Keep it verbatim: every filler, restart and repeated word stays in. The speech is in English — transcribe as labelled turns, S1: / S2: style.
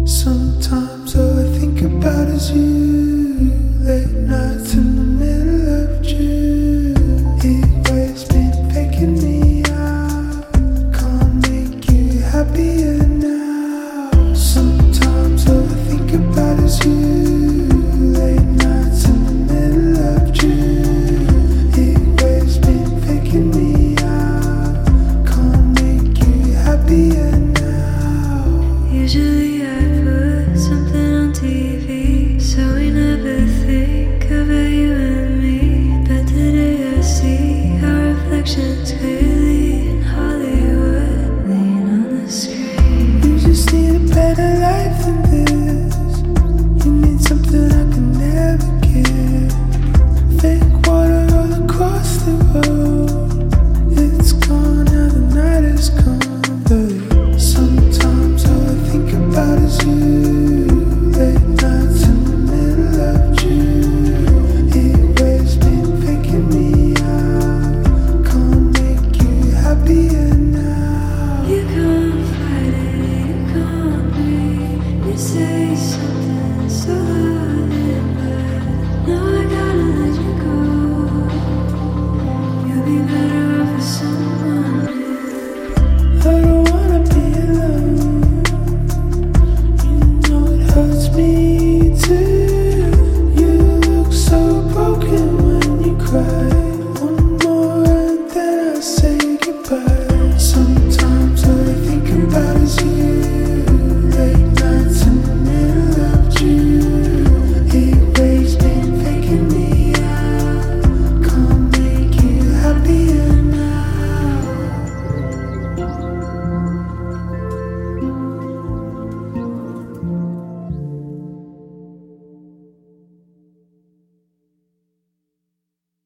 S1: Sometimes all I think about is you. Late nights in the middle of June. Heat waves been faking me out. Can't make you happier now. Sometimes all I think about is you. Late nights in the middle of June. Heat waves been faking me out. Can't make you happier now.
S2: Usually something on T V, so we never think about you and me. But today I see our reflections clearly in Hollywood, lean on the screen.
S1: You just need a better life than this. You need something I can never give. Fake water all across the road. It's gone now, the night is gone. But sometimes all I think about is you.
S2: Say